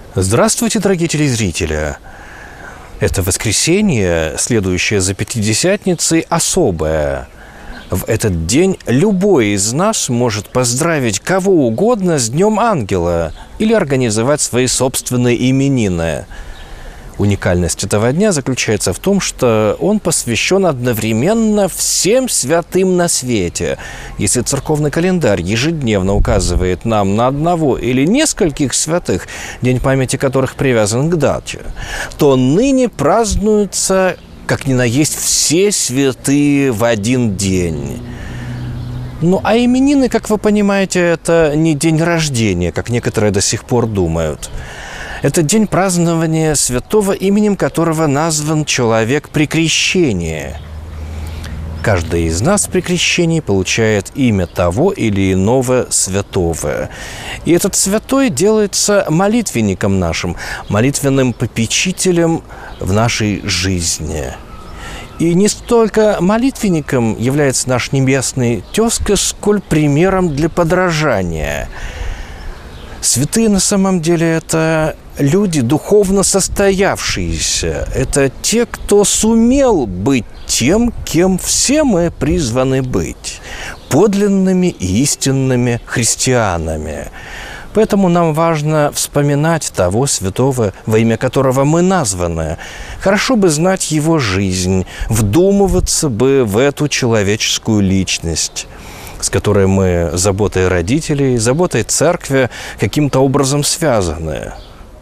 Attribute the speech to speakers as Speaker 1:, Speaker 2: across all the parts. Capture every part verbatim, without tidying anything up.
Speaker 1: Здравствуйте, дорогие телезрители! Это воскресенье, следующее за Пятидесятницей, особое. В этот день любой из нас может поздравить кого угодно с Днем Ангела или организовать свои собственные именины. Уникальность этого дня заключается в том, что он посвящен одновременно всем святым на свете. Если церковный календарь ежедневно указывает нам на одного или нескольких святых, день памяти которых привязан к дате, то ныне празднуются, как ни на есть, все святые в один день. Ну, а именины, как вы понимаете, это не день рождения, как некоторые до сих пор думают. Это день празднования святого, именем которого назван человек при крещении. Каждый из нас при крещении получает имя того или иного святого. И этот святой делается молитвенником нашим, молитвенным попечителем в нашей жизни. И не столько молитвенником является наш небесный тезка, сколь примером для подражания. Святые на самом деле это люди духовно состоявшиеся. Это те, кто сумел быть тем, кем все мы призваны быть. Подлинными и истинными христианами. Поэтому нам важно вспоминать того святого, во имя которого мы названы. Хорошо бы знать его жизнь, вдумываться бы в эту человеческую личность, с которой мы заботой родителей, заботой церкви каким-то образом связаны.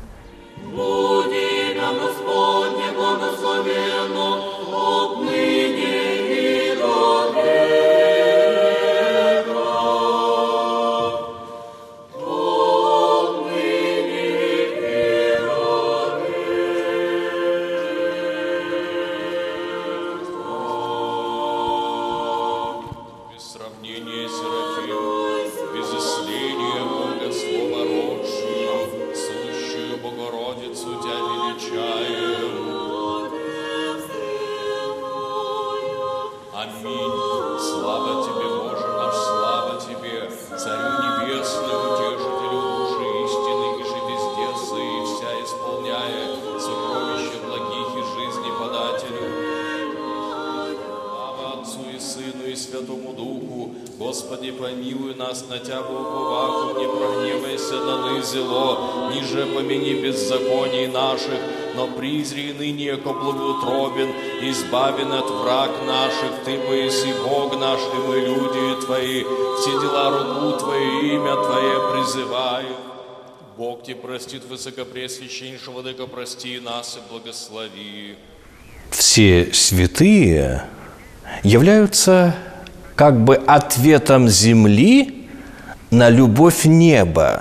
Speaker 2: Господи, помилуй нас, на Тя уповаку, не прогневайся на ны зело, ниже помяни беззаконий наших, но призри ныне, яко благоутробен, избавен от враг наших, Ты пояси Бог наш, и мы люди Твои, все дела руку Твои, имя Твое призываю. Бог Тебе простит высокопреосвященнейшего, владыко, прости нас и благослови.
Speaker 1: Все святые являются как бы ответом земли на любовь неба.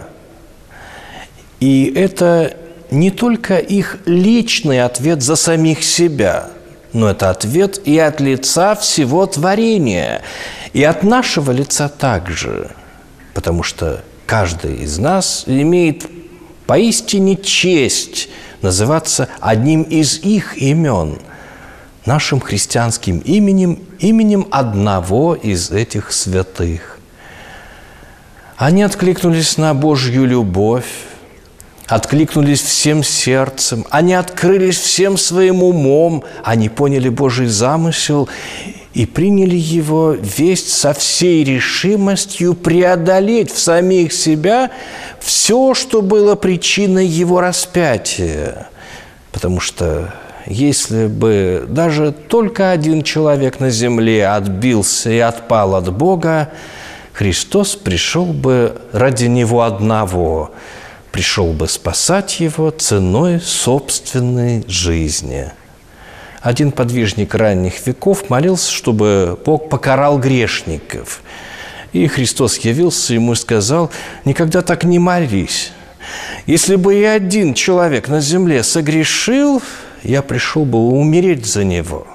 Speaker 1: И это не только их личный ответ за самих себя, но это ответ и от лица всего творения, и от нашего лица также, потому что каждый из нас имеет поистине честь называться одним из их имен, нашим христианским именем, именем одного из этих святых. Они откликнулись на Божью любовь, откликнулись всем сердцем, они открылись всем своим умом, они поняли Божий замысел и приняли его весть со всей решимостью преодолеть в самих себя все, что было причиной его распятия. Потому что если бы даже только один человек на земле отбился и отпал от Бога, Христос пришел бы ради него одного, пришел бы спасать его ценой собственной жизни. Один подвижник ранних веков молился, чтобы Бог покарал грешников. И Христос явился ему и сказал: «Никогда так не молись. Если бы и один человек на земле согрешил, я пришел бы умереть за него».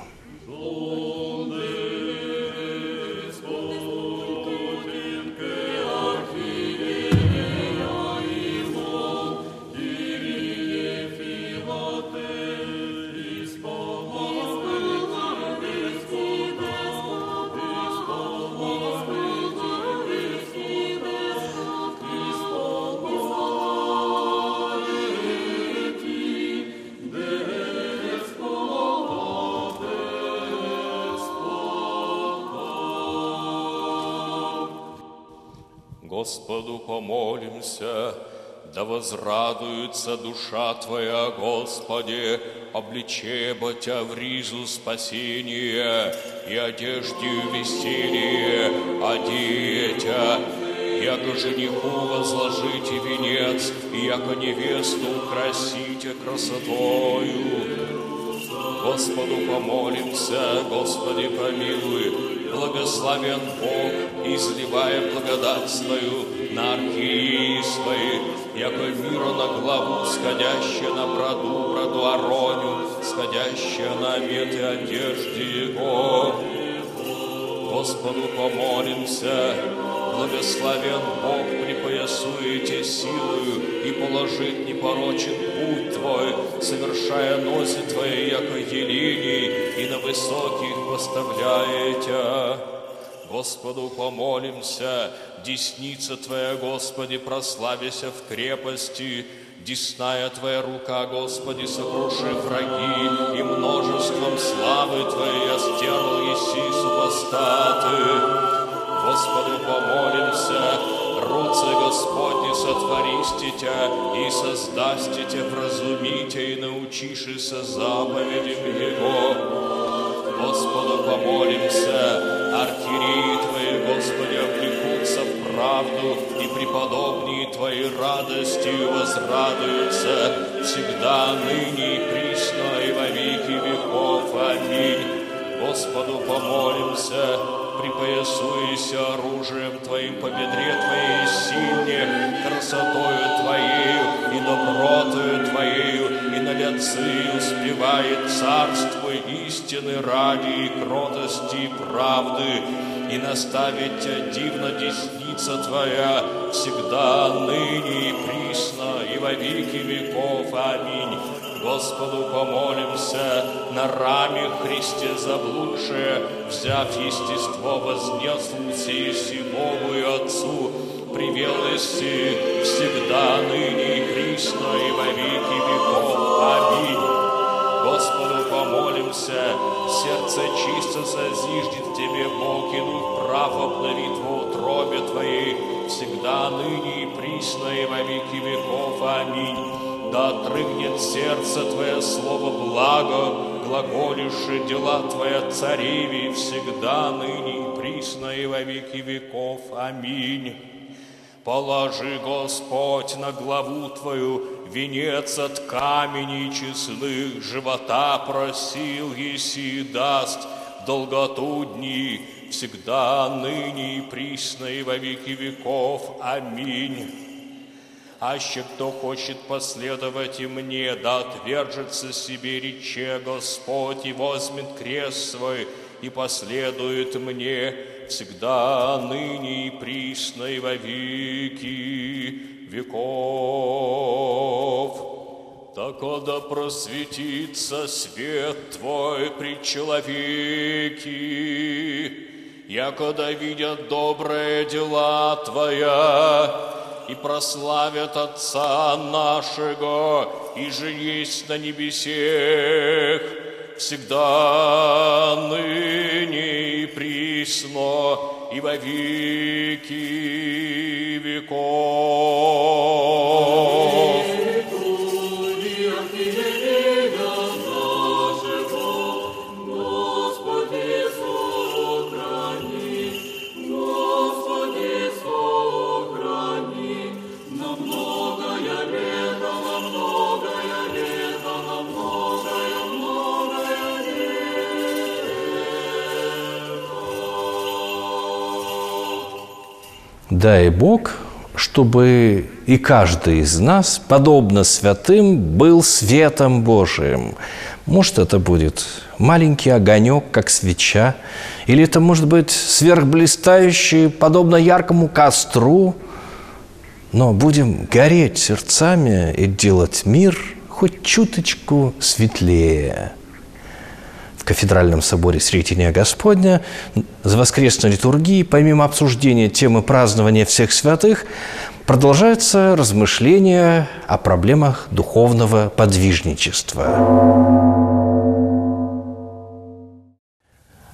Speaker 2: Господу помолимся. Да возрадуется душа Твоя, Господи, облечеба Тя в ризу спасения и одеждию веселье одетя. Яко жениху возложите венец, и яко невесту украсите красотою. Господу помолимся, Господи помилуй. Благословен Бог, изливая благодать свою на архиереи свои, яко мира на главу, сходящая на броду, броду Ароню, сходящая на меты одежды Его. Господу помолимся. Благословен Бог, припоясуете силою, и положит непорочен путь Твой, совершая носи Твои, яко еленей, и на высоких поставляете. Господу помолимся. Десница Твоя, Господи, прославися в крепости, десная Твоя рука, Господи, сокруши враги, и множеством славы Твоей остерл еси супостаты. Господу помолимся, руцы Господни сотвористи Тя, и создасти Тя, вразумите, и научишися заповедям Его. Господу помолимся, архиереи Твои, Господи, облекутся в правду, и преподобные Твои радостью возрадуются, всегда, ныне и присно, и во веки веков. Аминь. Господу помолимся. Припоясуйся оружием Твоим по бедре Твоей сильне, красотою Твоею и добротою Твоею, и на лице успевает царство истины ради и кротости и правды, и наставит Тебя дивно десница Твоя, всегда, ныне и присно, и во веки веков. Аминь. Господу помолимся, на раме Христе заблудшее, взяв естество, вознесся еси Богу и Отцу, привел еси всегда, ныне и присно, и во веки веков. Аминь. Господу помолимся, сердце чисто созиждет Тебе Бог, и дух прав обновит во утробе Твоей, всегда, ныне и присно, и во веки веков. Аминь. Да отрыгнет сердце Твое слово благо, глаголишь дела Твоя цареви, всегда, ныне и присно, и во веки веков. Аминь. Положи, Господь, на главу Твою венец от каменей честных, живота просил еси, даст долготу дни, всегда, ныне и присно, и во веки веков. Аминь. Аще кто хочет последовать и мне, да отвержется себе, рече Господь, и возьмет крест свой, и последует мне, всегда, ныне и присно, и во веки веков. Так да просветится свет Твой при человеке, якода видят добрые дела Твоя, и прославят Отца нашего, и же есть на небесех, всегда, ныне и присно, и во веки веков.
Speaker 1: Дай Бог, чтобы и каждый из нас, подобно святым, был светом Божиим. Может, это будет маленький огонек, как свеча, или это может быть сверхблистающий, подобно яркому костру, но будем гореть сердцами и делать мир хоть чуточку светлее. В Кафедральном соборе Сретения Господня за воскресной литургией, помимо обсуждения темы празднования всех святых, продолжаются размышления о проблемах духовного подвижничества.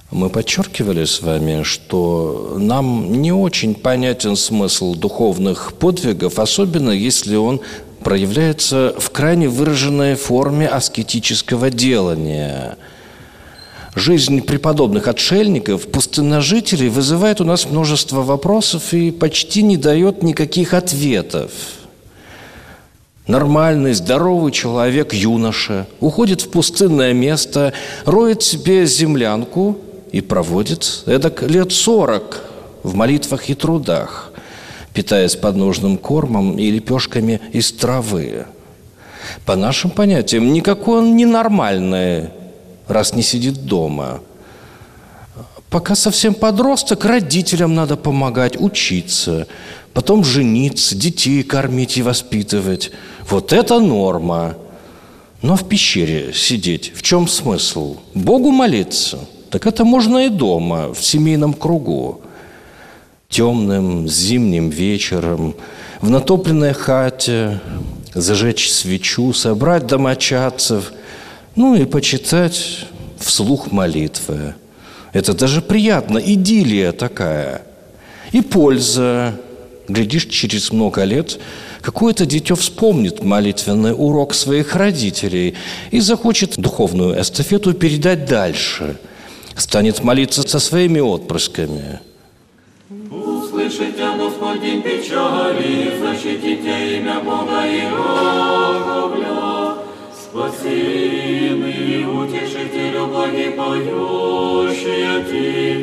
Speaker 1: Мы подчеркивали с вами, что нам не очень понятен смысл духовных подвигов, особенно если он проявляется в крайне выраженной форме аскетического делания. Жизнь преподобных отшельников, пустынножителей вызывает у нас множество вопросов и почти не дает никаких ответов. Нормальный, здоровый человек, юноша, уходит в пустынное место, роет себе землянку и проводит эдак лет сорок в молитвах и трудах, питаясь подножным кормом и лепешками из травы. По нашим понятиям, никакой он не нормальный, раз не сидит дома. Пока совсем подросток, родителям надо помогать, учиться, потом жениться, детей кормить и воспитывать. Вот это норма. Но в пещере сидеть, в чем смысл? Богу молиться? Так это можно и дома, в семейном кругу. Темным зимним вечером, в натопленной хате, зажечь свечу, собрать домочадцев, ну и почитать вслух молитвы. Это даже приятно, идиллия такая. И польза. Глядишь, через много лет какое-то дитё вспомнит молитвенный урок своих родителей и захочет духовную эстафету передать дальше. Станет молиться со своими отпрысками.
Speaker 3: Услышите, Господи, печали, защитите имя Бога Иаковля. Спасибый, утешителю благи поющие Ти.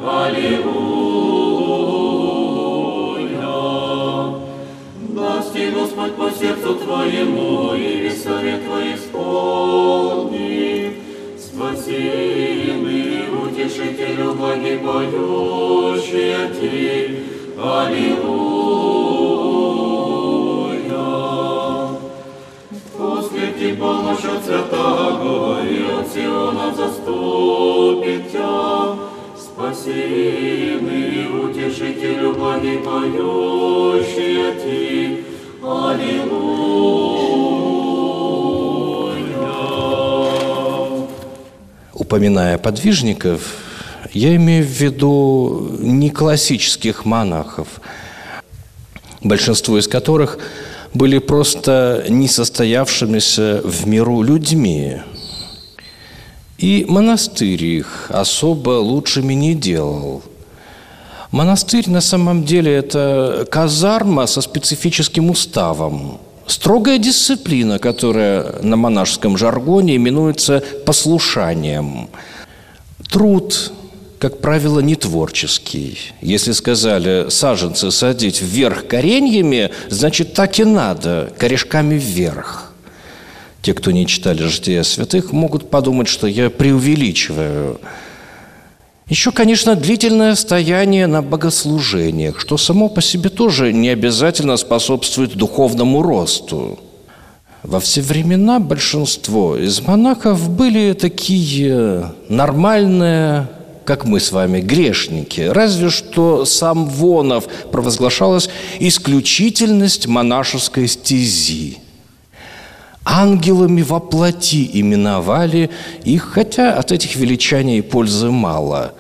Speaker 3: Аллилуйя. Даст Господь по сердцу Твоему, и весь совет Твой исполни. Спасибый, утешителю благи поющие Ти. Аллилуйя. После Ти помощь от святаго, и от Сиона заступит Тя. Спасибый, утешителю благи поющие Ти. Аллилуйя.
Speaker 1: Упоминая подвижников, я имею в виду не классических монахов, большинство из которых были просто несостоявшимися в миру людьми. И монастырь их особо лучшими не делал. Монастырь на самом деле это казарма со специфическим уставом. Строгая дисциплина, которая на монашеском жаргоне именуется послушанием. Труд, как правило, не творческий. Если сказали саженцы садить вверх кореньями, значит, так и надо, корешками вверх. Те, кто не читали «Жития святых», могут подумать, что я преувеличиваю. Еще, конечно, длительное стояние на богослужениях, что само по себе тоже не обязательно способствует духовному росту. Во все времена большинство из монахов были такие нормальные, как мы с вами, грешники. Разве что сам Вонов провозглашалась исключительность монашеской стези. Ангелами во плоти именовали их, хотя от этих величаний пользы мало.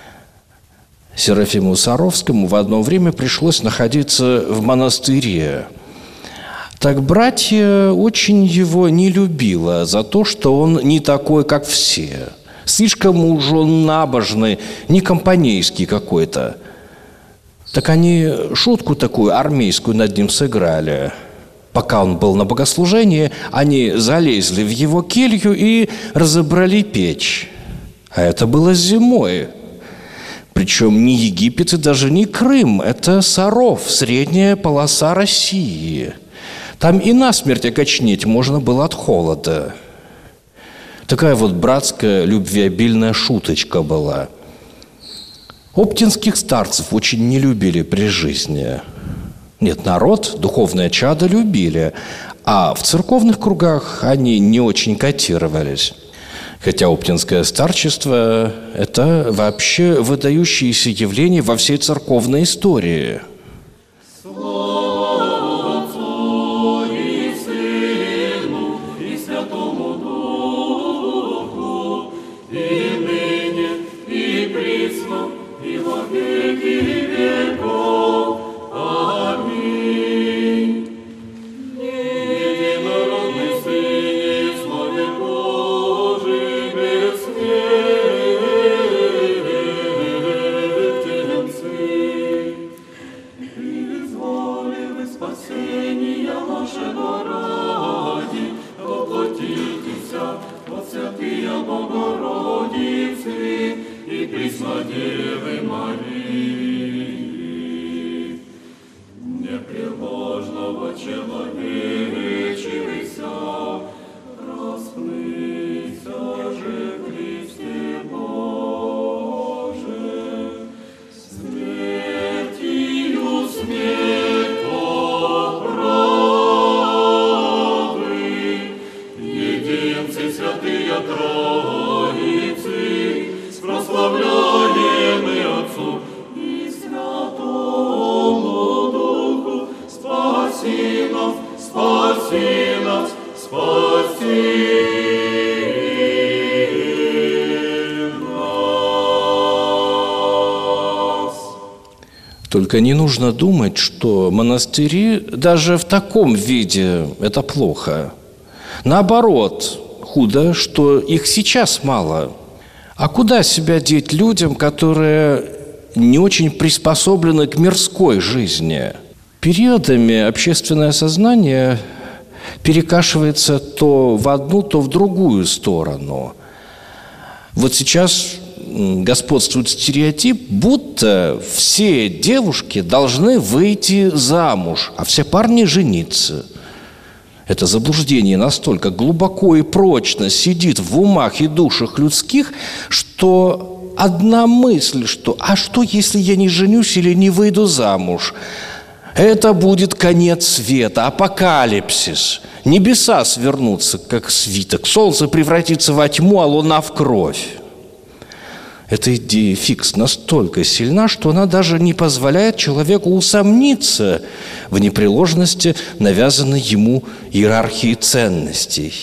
Speaker 1: Серафиму Саровскому в одно время пришлось находиться в монастыре. Так братья очень его не любила за то, что он не такой, как все. Слишком уж он набожный, не компанейский какой-то. Так они шутку такую армейскую над ним сыграли. Пока он был на богослужении, они залезли в его келью и разобрали печь. А это было зимой. Причем не Египет и даже не Крым. Это Саров, средняя полоса России. Там и насмерть окочнеть можно было от холода. Такая вот братская, любвеобильная шуточка была. Оптинских старцев очень не любили при жизни. Нет, народ, духовное чадо любили, а в церковных кругах они не очень котировались. Хотя оптинское старчество – это вообще выдающееся явление во всей церковной истории.
Speaker 3: Слава Отцу и Сыну и Святому Духу, и ныне, и
Speaker 1: Только не нужно думать, что монастыри даже в таком виде – это плохо. Наоборот, худо, что их сейчас мало. А куда себя деть людям, которые не очень приспособлены к мирской жизни? Периодами общественное сознание перекашивается то в одну, то в другую сторону. Вот сейчас господствует стереотип, будто все девушки должны выйти замуж, а все парни жениться. Это заблуждение настолько глубоко и прочно сидит в умах и душах людских, что одна мысль, что «а что, если я не женюсь или не выйду замуж?» Это будет конец света, апокалипсис. Небеса свернутся, как свиток, солнце превратится во тьму, а луна в кровь. Эта идея фикс настолько сильна, что она даже не позволяет человеку усомниться в непреложности навязанной ему иерархии ценностей.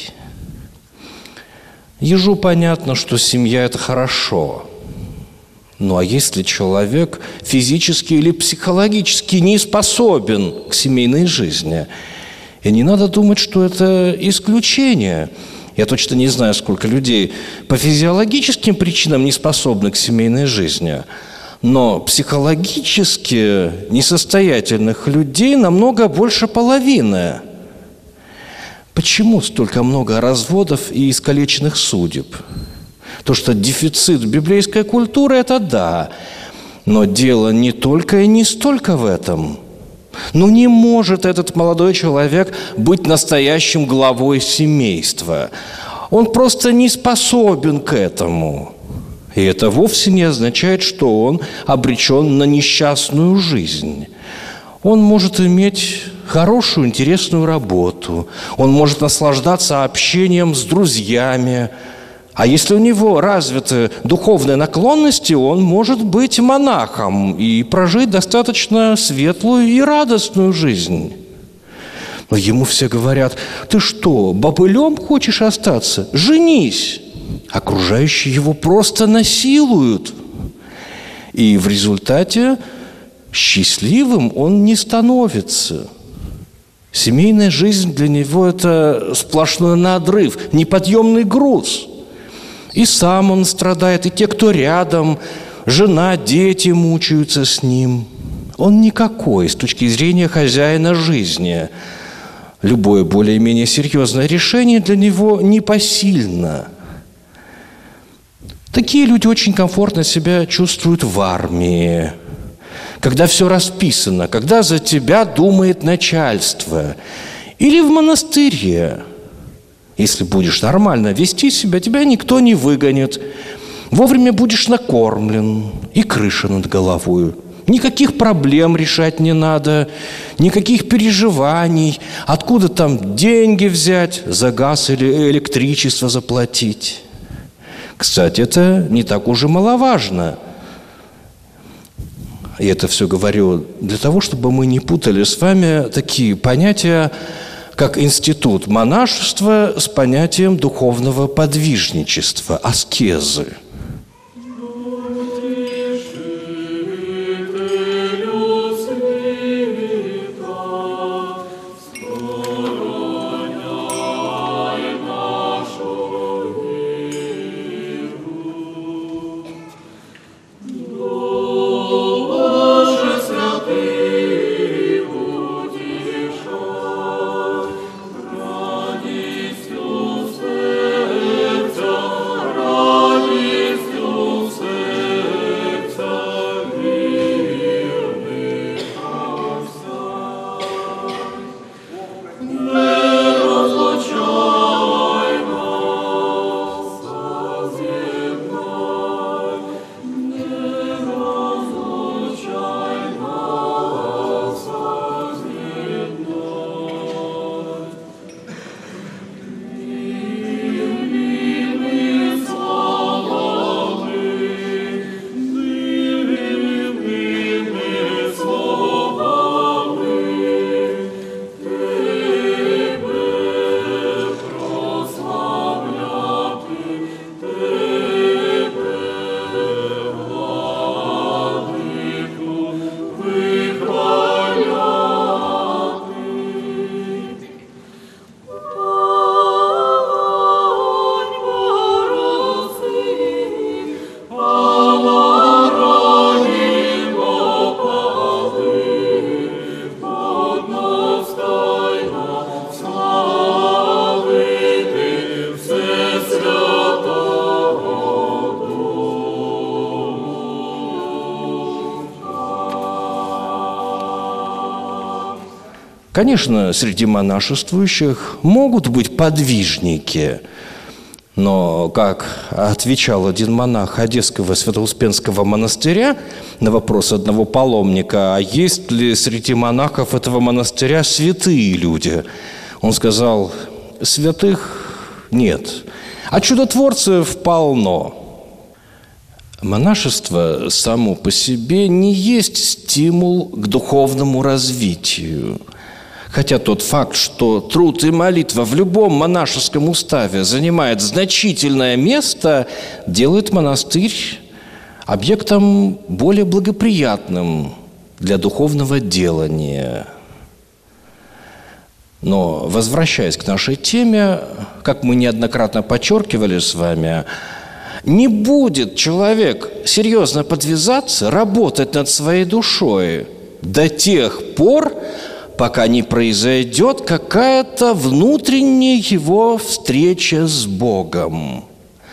Speaker 1: Ежу понятно, что семья – это хорошо. Ну а если человек физически или психологически не способен к семейной жизни, и не надо думать, что это исключение. Я точно не знаю, сколько людей по физиологическим причинам не способны к семейной жизни, но психологически несостоятельных людей намного больше половины. Почему столько много разводов и искалеченных судеб? То, что дефицит библейской культуры – это да, но дело не только и не столько в этом. Ну, не может этот молодой человек быть настоящим главой семейства. Он просто не способен к этому. И это вовсе не означает, что он обречен на несчастную жизнь. Он может иметь хорошую, интересную работу. Он может наслаждаться общением с друзьями. А если у него развиты духовные наклонности, он может быть монахом и прожить достаточно светлую и радостную жизнь. Но ему все говорят: ты что, бобылем хочешь остаться? Женись! Окружающие его просто насилуют. И в результате счастливым он не становится. Семейная жизнь для него – это сплошной надрыв, неподъемный груз. И сам он страдает, и те, кто рядом, жена, дети мучаются с ним. Он никакой с точки зрения хозяина жизни. Любое более-менее серьезное решение для него непосильно. Такие люди очень комфортно себя чувствуют в армии, когда все расписано, когда за тебя думает начальство, или в монастыре. Если будешь нормально вести себя, тебя никто не выгонит. Вовремя будешь накормлен и крыша над головой. Никаких проблем решать не надо, никаких переживаний. Откуда там деньги взять за газ или электричество заплатить? Кстати, это не так уж и маловажно. И это все говорю для того, чтобы мы не путали с вами такие понятия, как институт монашества с понятием духовного подвижничества, аскезы.
Speaker 3: Радостью сердца, ради
Speaker 1: Конечно, среди монашествующих могут быть подвижники, но, как отвечал один монах Одесского Свято-Успенского монастыря на вопрос одного паломника, а есть ли среди монахов этого монастыря святые люди, он сказал: святых нет, а чудотворцев полно. Монашество само по себе не есть стимул к духовному развитию. Хотя тот факт, что труд и молитва в любом монашеском уставе занимает значительное место, делает монастырь объектом более благоприятным для духовного делания. Но, возвращаясь к нашей теме, как мы неоднократно подчеркивали с вами, не будет человек серьезно подвязаться, работать над своей душой до тех пор, пока не произойдет какая-то внутренняя его встреча с Богом.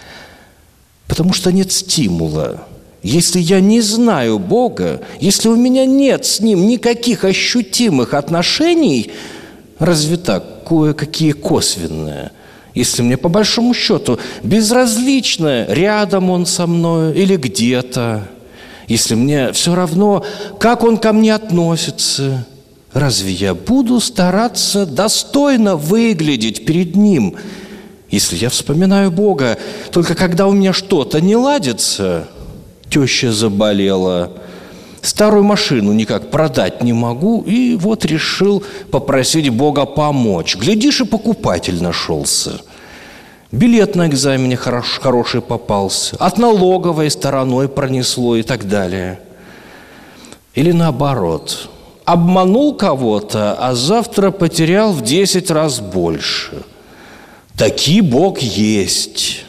Speaker 1: Потому что нет стимула. Если я не знаю Бога, если у меня нет с Ним никаких ощутимых отношений, разве так, кое-какие косвенные, если мне по большому счету безразлично, рядом Он со мной или где-то, если мне все равно, как Он ко мне относится, разве я буду стараться достойно выглядеть перед Ним, если я вспоминаю Бога только когда у меня что-то не ладится? Теща заболела, старую машину никак продать не могу, и вот решил попросить Бога помочь. Глядишь, и покупатель нашелся. Билет на экзамене хорош, хороший попался, от налоговой стороной пронесло и так далее. Или наоборот, обманул кого-то, а завтра потерял в десять раз больше. Таки Бог есть.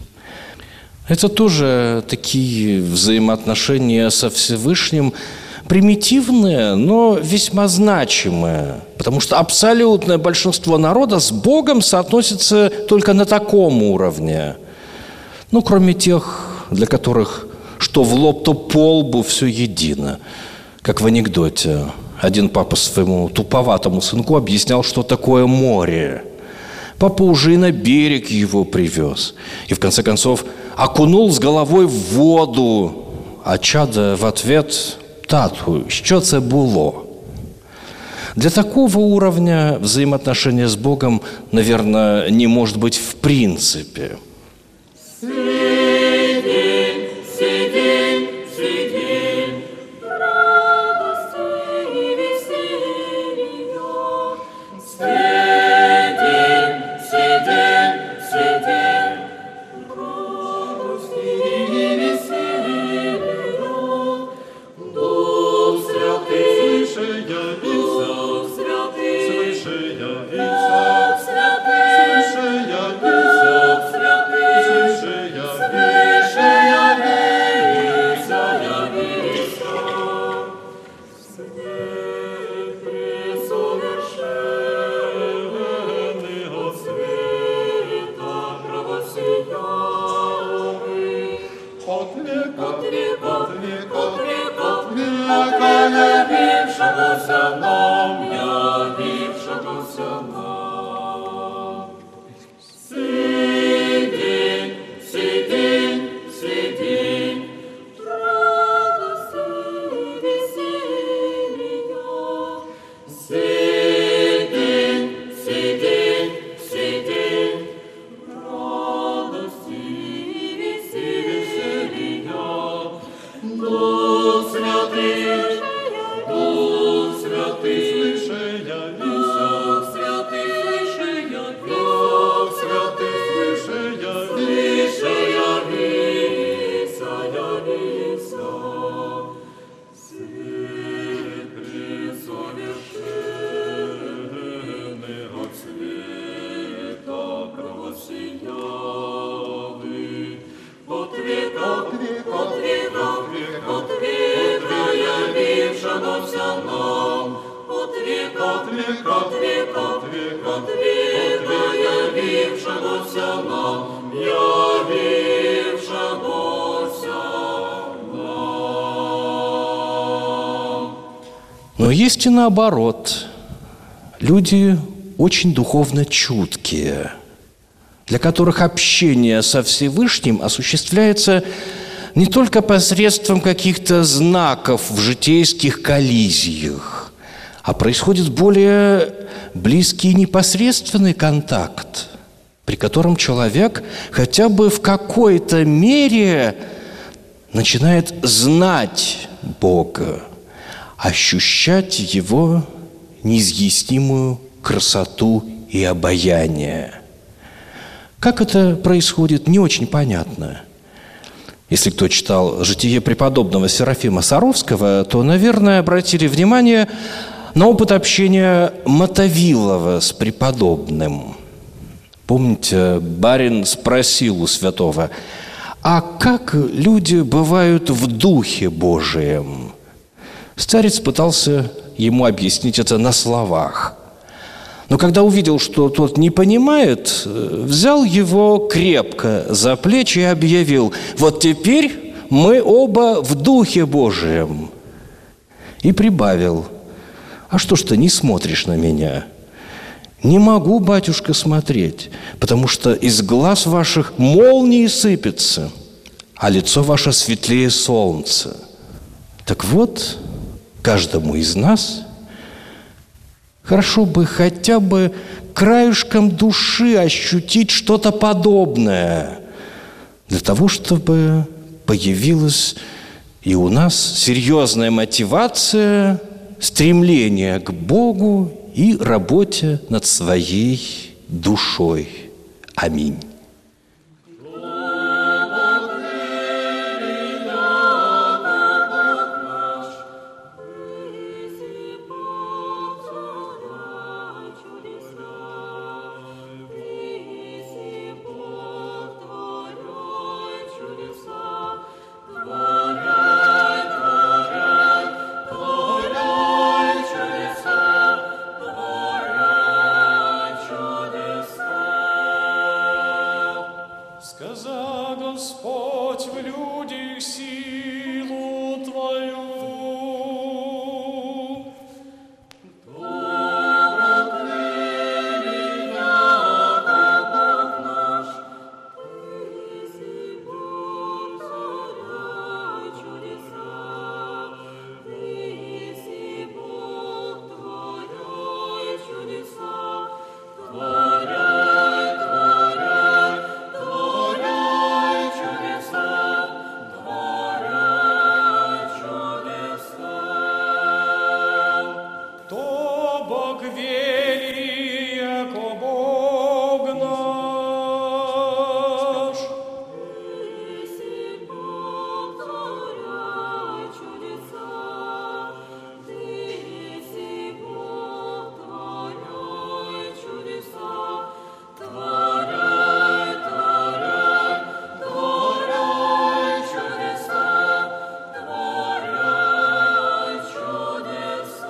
Speaker 1: Это тоже такие взаимоотношения со Всевышним, примитивные, но весьма значимые, потому что абсолютное большинство народа с Богом соотносится только на таком уровне. Ну, кроме тех, для которых что в лоб, то по лбу все едино. Как в анекдоте. Один папа своему туповатому сынку объяснял, что такое море. Папа уже и на берег его привез. И в конце концов окунул с головой в воду. А чадо в ответ: «Тату, що це було?» Для такого уровня взаимоотношения с Богом, наверное, не может быть в принципе. Но есть и наоборот. люди очень духовно чуткие, для которых общение со Всевышним осуществляется не только посредством каких-то знаков в житейских коллизиях, а происходит более близкий и непосредственный контакт, при котором человек хотя бы в какой-то мере начинает знать Бога, ощущать Его неизъяснимую красоту и обаяние. Как это происходит, не очень понятно. Если кто читал «Житие преподобного Серафима Саровского», то, наверное, обратили внимание на опыт общения Мотовилова с преподобным. Помните, барин спросил у святого: «А как люди бывают в Духе Божием?» Старец пытался ему объяснить это на словах. Но когда увидел, что тот не понимает, взял его крепко за плечи и объявил: «Вот теперь мы оба в Духе Божием». И прибавил: «А что ж ты не смотришь на меня?» «Не могу, батюшка, смотреть, потому что из глаз ваших молнии сыпятся, а лицо ваше светлее солнца». Так вот, каждому из нас хорошо бы хотя бы краешком души ощутить что-то подобное, для того, чтобы появилась и у нас серьезная мотивация, стремление к Богу и работе над своей душой. Аминь.
Speaker 2: Сказа Господь в людях силу Твою. Бог вели, яко Бог наш.
Speaker 3: Ты Бог, творяй чудеса, Ты Бог, творяй чудеса, творяй, творяй, творяй чудеса, творяй чудеса.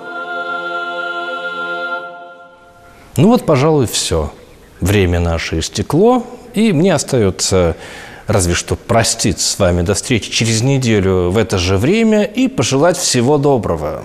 Speaker 1: Ну вот, пожалуй, все. Время наше истекло, и мне остается разве что проститься с вами до встречи через неделю в это же время и пожелать всего доброго.